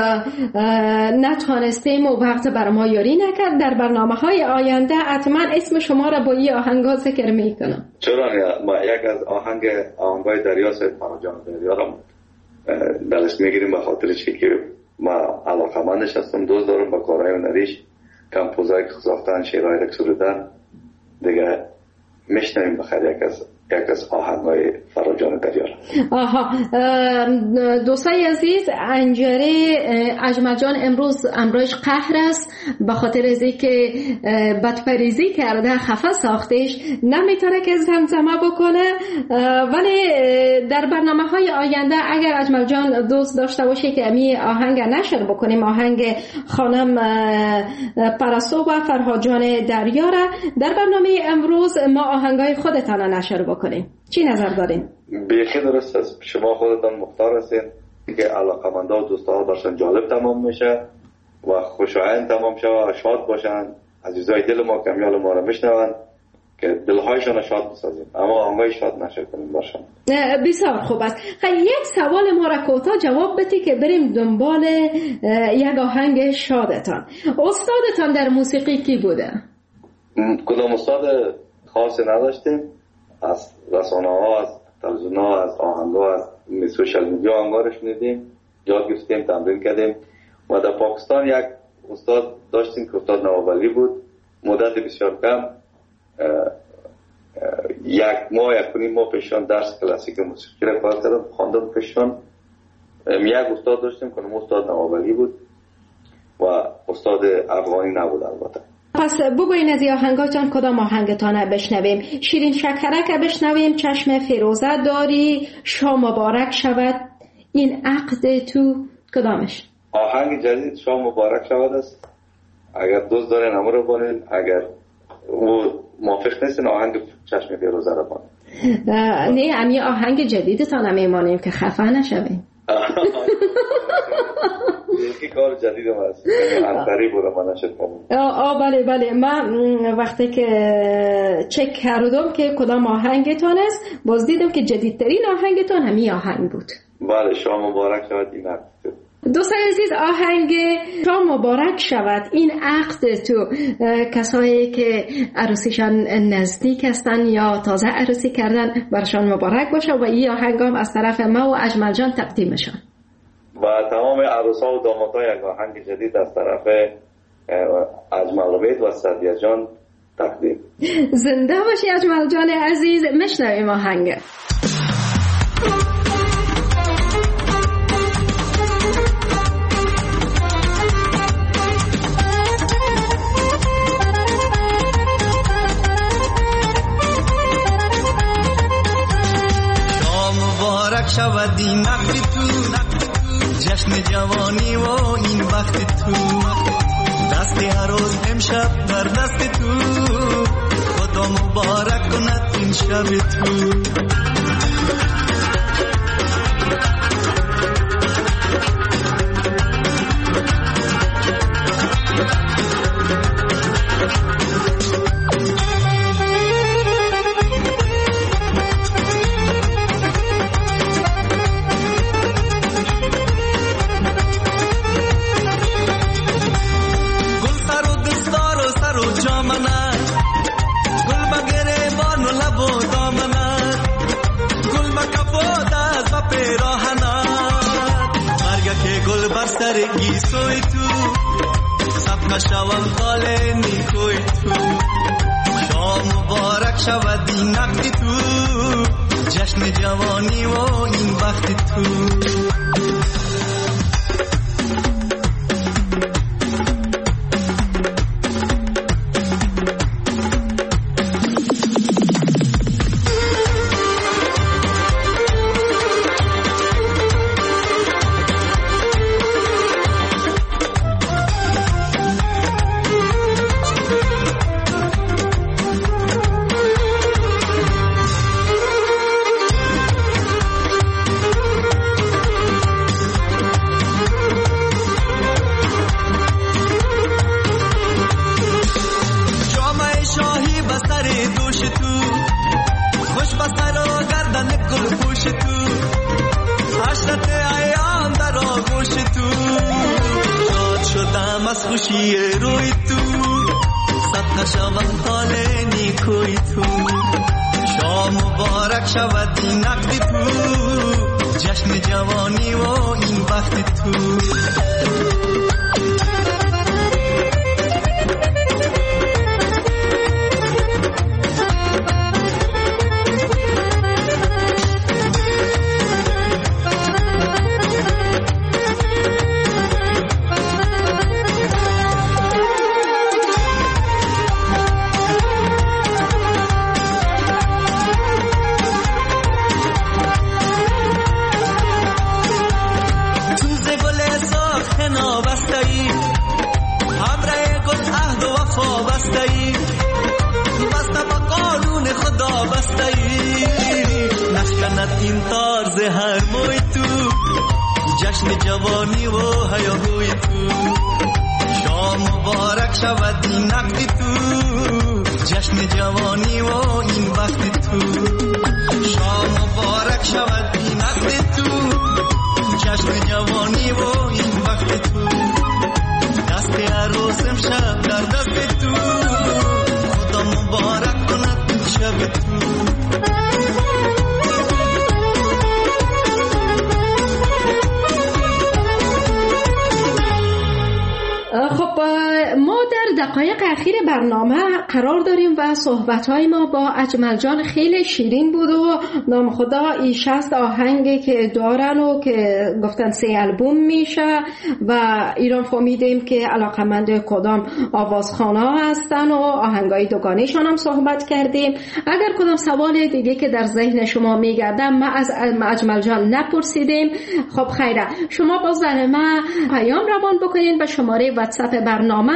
نتوانستیم و وقت بر ما یاری نکرد، در برنامه‌های آینده حتما اسم شما را با این آهنگ‌ها ذکر می‌کنم. چرا نه؟ ما یک از آهنگ‌های دریا سید فراجان دریا رو دلش میگیریم به خاطر چی که ما علاقه‌مندش هستم، دوست دارم با کارهای هنریش کمپوزایی که ساختن، شعرهای که سرودن دیگه میشنویم بخیر یک از آهنگای فراجان دریار. آها، دوستای عزیز، انجره اجمل جان امروز قهر است به خاطر از اینکه بدپریزی کرده، خفه ساختش، نمیتونه که زمزمه بکنه. ولی در برنامه‌های آینده اگر اجمل جان دوست داشته باشه که امی آهنگ نشر بکنیم، آهنگ خانم پرستو و فرهاد جان دریار، در برنامه امروز ما آهنگای خودتان نشر بکنیم. چی نظر دارین؟ بیخی درست است. شما خودتان مختار هستین که علاقه‌مندا و دوستان برشان جالب تمام میشه و خوشایند تمام شه و شاد باشن. عزیزای دل ما کمیال ما رو میشنون که دلهایشان شاد بسازیم، اما آهنگای شاد نشه کنیم باشن. بسیار خوب است. یک سوال ما را کوتاه جواب بدید که بریم دنبال یک آهنگ شادتان. استادتان در موسیقی کی بوده؟ کدام استاد خاصی نداشتیم. از رسانه ها، از تلویزیون ها، از آهنگ ها، از سوشال میدیا آهنگا رو شنیدیم، یاد گرفتیم، تمرین کردیم. و در پاکستان یک استاد داشتیم که استاد نوابلی بود. مدت بسیار کم، یک ماه یک کنیم ماه پیشان درس کلاسیک موسیقی را کار کردم، خواندم پیشان. یک استاد داشتیم که استاد نوابلی بود و استاد افغانی نبود البته. پس بگوین از آهنگاتان کدام آهنگتان بشنویم؟ شیرین شکرک بشنویم، چشم فیروزه داری، شام مبارک شود، این عقد تو، کدامش؟ آهنگ جدید شام مبارک شود است. اگر دوست دارین همه رو بانین، اگر او موافق نیستین آهنگ چشم فیروزه رو بانین. نه، امی آهنگ جدیدتان میمانیم که خفه نشویم. یکی کار جدید هم هست، انتری بودم من نشد کنم. بله من وقتی که چک کردم که کدام آهنگتان است، باز دیدم که جدیدترین آهنگتان همی آهنگ بود. بله، شام مبارک شود این عقد تو. دوستان عزیز، آهنگ شام مبارک شود این عقد تو، کسایی که عروسیشان نزدیک هستن یا تازه عروسی کردن برشان مبارک باشه و این آهنگ هم از طرف ما و اجمل جان تقدیمشان و تمام عروسا و دامادها. یک آهنگ جدید از طرف اجمل ربید و سعدیه جان تقدیم. زنده باشی اجمل جان عزیز. مشنویم آهنگ. شود این عقد تو، جشن جوانی و این وقت تو، دست هر روز امشب در دست تو، خدا مبارک کند این شب تو. سوی تو سب نشوم خاله نیکوی تو، شام مبارک شود این عقد تو، جشن جوانی و این وقت تو. این طرز هر موی تو جشن جوانی و هیاهوی تو شام مبارک شود این نقد تو جشن جوانی و این وقت تو شام مبارک شود این نقد تو جشن جوانی و این وقت تو دست عروسم شب در دست تو خدا مبارک کند شب تو خب ما در دقایق اخیر برنامه قرار داریم و صحبت‌های ما با اجمل جان خیلی شیرین بود و نام خدا این 60 آهنگی که دارن و که گفتن 3 آلبوم میشه و ایران فهمیدیم که علاقمند کدام آوازخوان‌ها هستن و آهنگای دوگانیشان هم صحبت کردیم. اگر کدام سوال دیگه که در ذهن شما میگرده ما از اجمل جان نپرسیدیم، خب خیره شما باز در ما پیام روان بکنین به شماره واتساپ برنامه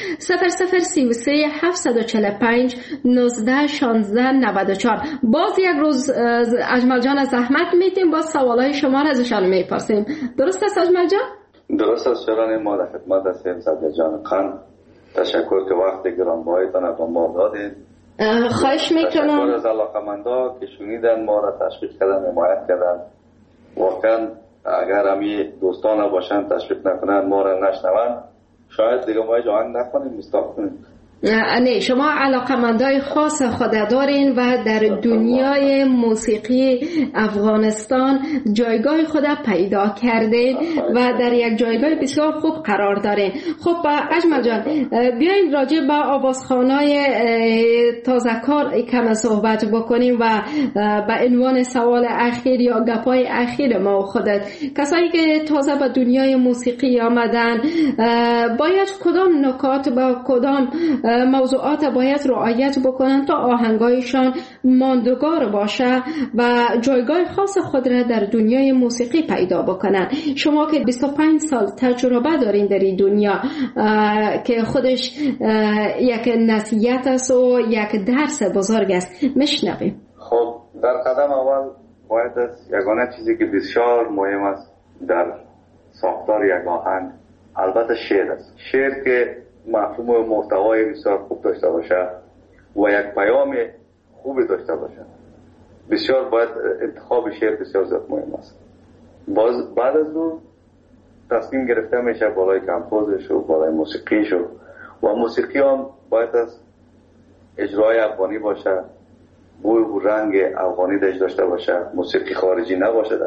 0033 745 19 16 94. باز یک روز اجمل جان از زحمت میدیم، باز سوالای شما را ازشان میپرسیم. درست است اجمل جان؟ درست است شران. ما در خدمت هستیم. صدر جان خان تشکر که وقت گرانبهایتان به ما دادین. خواهش میکنم. تشکر از علاقمندا که شنیدن ما را تشویق کردن، حمایت کردن. واقعا اگر همی دوستان باشن تشویق نکنن، ما را نشنون، شاید دیگه ما جوان نکنیم، مستاق کنیم. نه شما علاقمندای خاص خود دارین و در دنیای موسیقی افغانستان جایگاه خود پیدا کردین و در یک جایگاه بسیار خوب قرار دارین. خب اجمل جان بیاین راجع به آوازخوانای تازه‌کار کم صحبت بکنیم و به عنوان سوال اخیر یا گپای اخیر ما و خودت، کسایی که تازه به دنیای موسیقی آمدن باید کدام نکات با کدام موضوعات باید رعایت بکنن تا آهنگایشان ماندگار باشه و جایگاه خاص خود را در دنیای موسیقی پیدا بکنن؟ شما که 25 سال تجربه دارین در این دنیا که خودش یک نصیحت است و یک درس بزرگ است، میشنویم. خب در قدم اول باید از یگانه چیزی که بسیار مهم است در ساختار یک آهنگ البته شعر است. شعر که مفهوم و محتوای بسیار خوب داشته باشه و یک پیام خوبی داشته باشه. بسیار باید انتخاب شعر بسیار زیاد مهم است. بعد از اون تصمیم گرفته میشه بالای کمپوزش و بالای موسیقیش و موسیقی هم باید از اجرای افغانی باشه، بوی و رنگ افغانی داشته باشه، موسیقی خارجی نباشه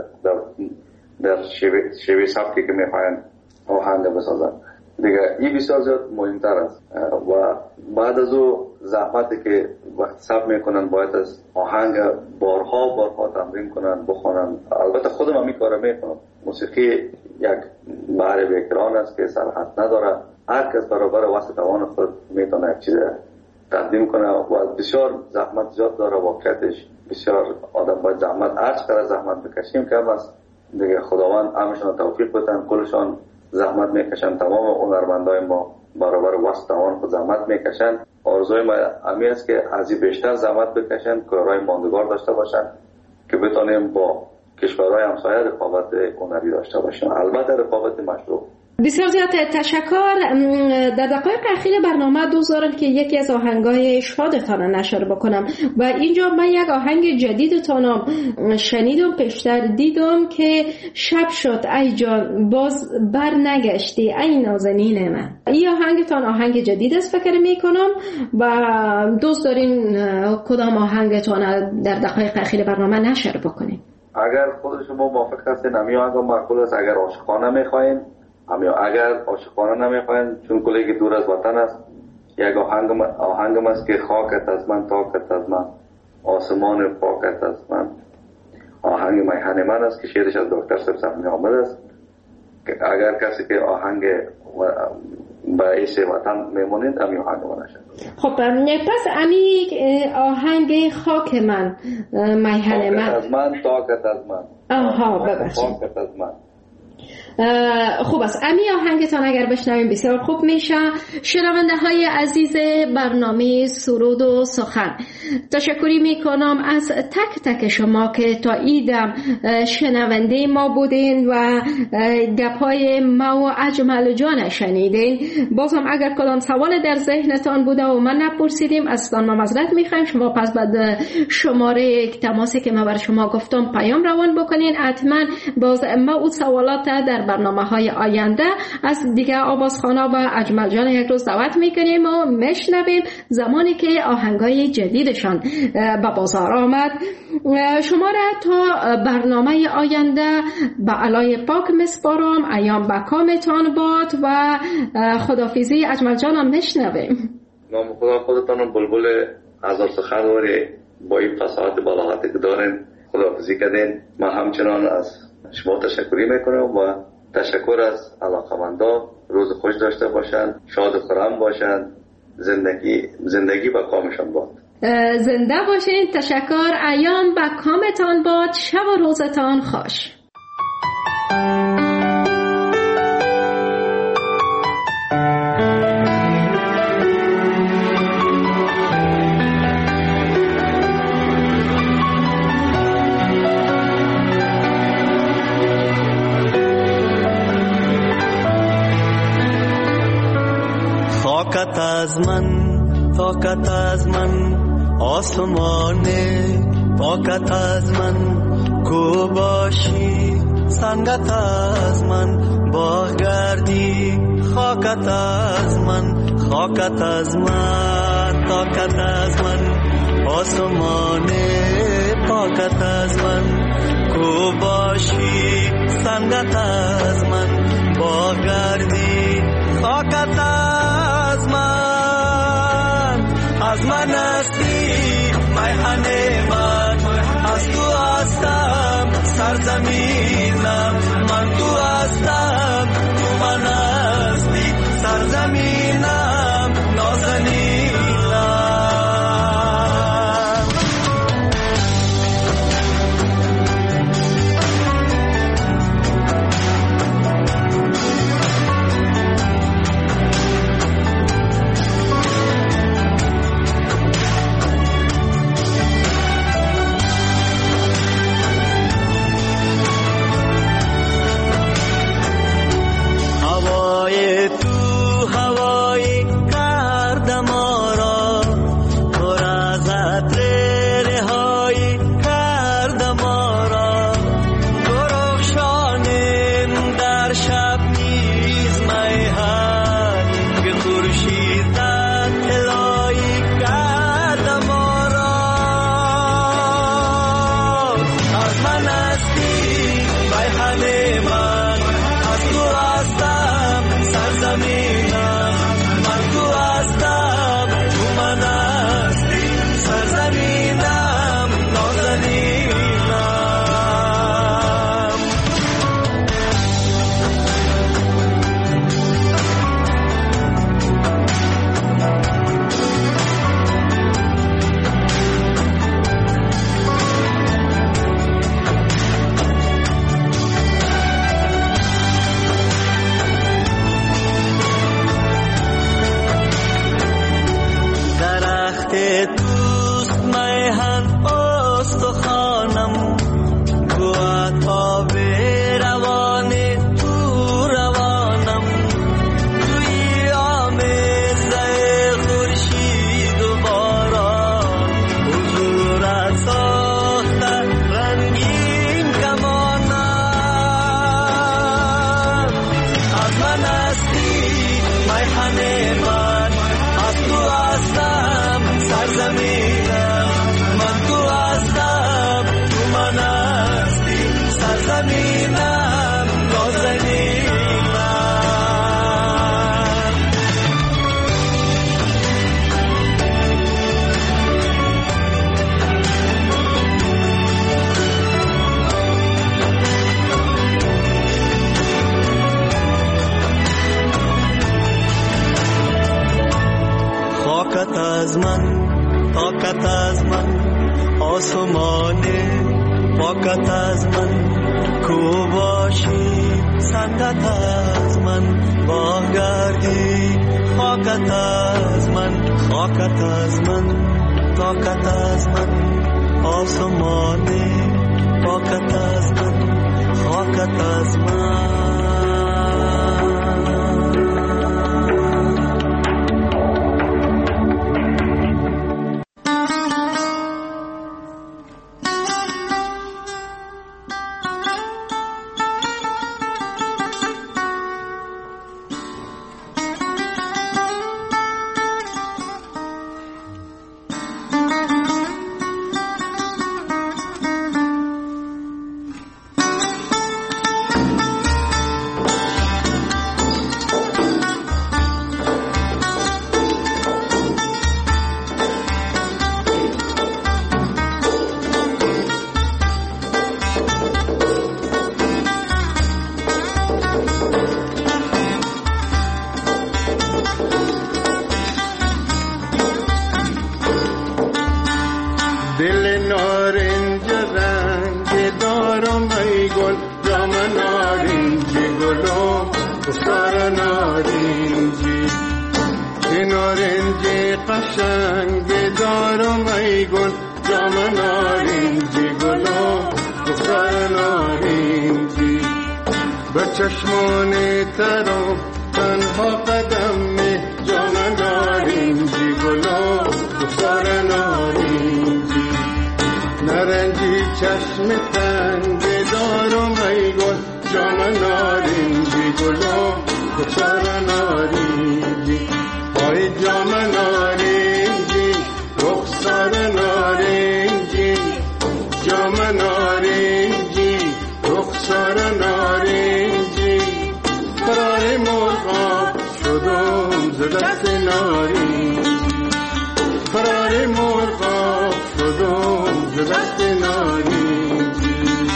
در شیوه سبکی که میخواین آهنگ بسازن. دیگه این بسیار زیاد مهمتر است و بعد از او زحمتی که وقت ثبت میکنن باید از آهنگ بارها تمرین کنن، بخونن. البته خودم هم این کارو میکنم. موسیقی یک بحر بیکران است که سرحد نداره. هر کس برابر وسط توان خود میتونه یک چیز تقدیم کنه و بسیار زحمت زیاد داره. واقعیتش بسیار آدم باید زحمت، هر چقدر زحمت بکشیم کم است. دیگه خداوند همشون توفیق بده، کلشان زحمت میکشن. تمام هنرمندای ما برابر وسط توان خود زحمت میکشن. آرزوی ما همین است که از این بیشتر زحمت بکشن، کارهای ماندگار داشته باشن که بتونیم با کشورهای همسایه رقابت هنری داشته باشیم، البته رقابت مشروع. بسیار زیاد تشکر. در دقایق اخیر برنامه دوست دارم که یکی از آهنگای شادتان نشر بکنم و اینجا من یک آهنگ جدیدتان شنیدم، پیشتر دیدم که شب شد ای جان باز بر نگشتی ای نازنین من. این آهنگتان آهنگ جدید است فکر میکنم و دوست دارین کدام آهنگتان در دقایق اخیر برنامه نشر بکنیم؟ اگر خود شما موافق هستین همین آهنگ معقول است. اگر عاشقانه میخواین اگر عاشقانه نمیخواین، چون کلی که دور از وطن است، یک آهنگم است که خاکت از من تاکت از من آسمان پاکت از من. آهنگ میهن من است که شعرش از دکتر سبزمی آمد است. اگر کسی که آهنگ باعث وطن میمونید امی آهنگ من نشد. خب پس امی آهنگ خاک من میهن من از من تاکت از من آها ببخشید پاکت از من خوب است. امی آهنگتان اگر بشنویم بسیار خوب میشه. شنونده های عزیز برنامه سرود و سخن، تشکری میکنم از تک تک شما که تا ایدم شنونده ما بودین و گپای ما و اجمل جان شنیدین. بازم اگر کدام سوال در ذهنتان بوده و من نپرسیدیم اصلا ما معذرت میخوایم. شما پس بعد شماره تماسی که من بر شما گفتم پیام روان بکنین. حتما باز ما اون سوالات در برنامه های آینده از دیگه آوازخوانا و اجمل جان یک روز دعوت میکنیم و میشنویم زمانی که آهنگای جدیدشان به بازار آمد. شما را تا برنامه آینده به علای پاک مسپارم. ایام به کامتان باد و خدافیزی اجمل جانم میشنویم. نام خدا خودتان بلبل هزار سخنوری با این فصاحت بلاغتی که دارین خدافیزی کردین. من همچنان از شما تشکری میکنم و تشکر از علاقمندان. روز خوش داشته باشند، شاد و خرم باشند، زندگی با کامشان باد. زنده باشین. تشکر. ایام با کامتان باد. شب و روزتان خوش. طاقت از من آسمانه، طاقت از من کو باشی، سنگت از من باغ گردی، خاکت از من، خاکت از من، طاقت از من آسمانه، طاقت از من کو باشی، سنگت از من باغ گردی، خاکت از من هستی میهن من، از تو هستم سرزمینم، من تو هستم تو من هستی سرزمینم، نازنینم. طاقت از من آسمانه، طاقت از من کو باشی، سنگت از من باگردی خاکت از من خاکت از من طاقت از من آسمانی پاکت از من خاکت از من چشمان ترم تنها قدم می جام نارنجی گلا دختر نارنجی نارنجی چشم تنگ دارم ای گل جام نارنجی گلا دختر نارنجی ای جام نارنجی رخسار نارنجی جام نارنجی رخسار نارنجی فرار مرغاب شدم ز دست نارنجی فرار مرغاب شدم ز دست نارنجی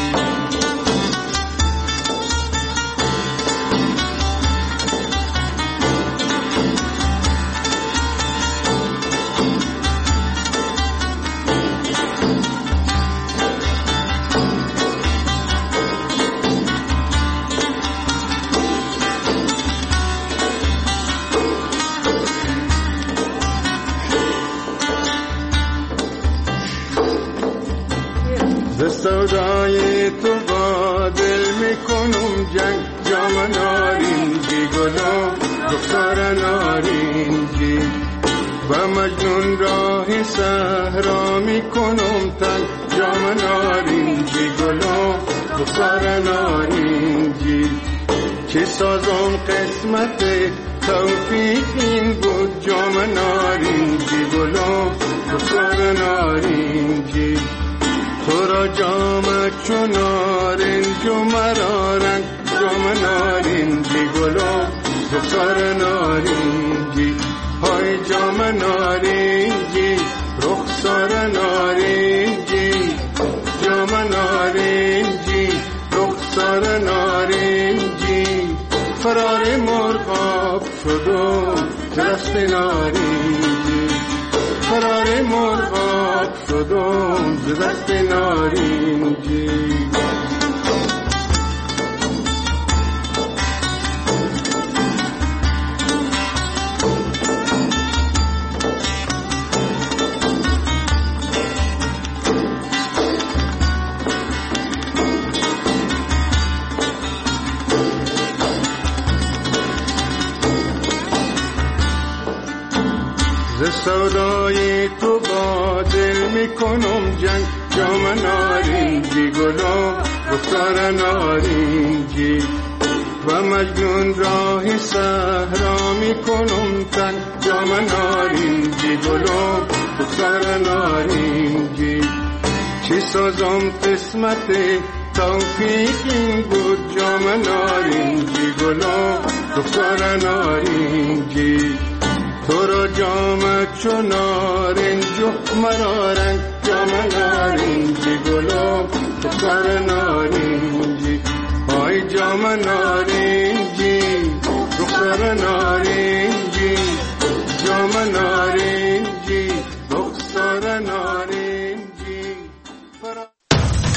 سودای تو با دل میکنم جنگ جام نارنجی گلا دختر نارنجی و مجنون راه صحرا میکنم تنگ جام نارنجی گلا دختر نارنجی چه سازم قسمت توفیق این بود جام نارنجی گلا دختر نارنجی تو را جام چون نارنج و مرا رنگ جام نارنجی گلا دختر نارنجی های جام نارنجی رخسار نارنجی جام نارنجی رخسار نارنجی فرار مرغاب شدم دست نارنجی فرار مرغاب شدم ز دست نارنجی سودای تو با دل میکنم جنگ جام نارنجی گلا دختر نارنجی و مجنون راه صحرا میکنم تن جام نارنجی گلا دختر نارنجی چی سازم قسمت توفیق این بود جام نارنجی گلا دختر نارنجی تو را جام چون نارنج و مرا رنگ جام نارنجی گلا دختر نارنجی ای جام نارنجی دختر نارنجی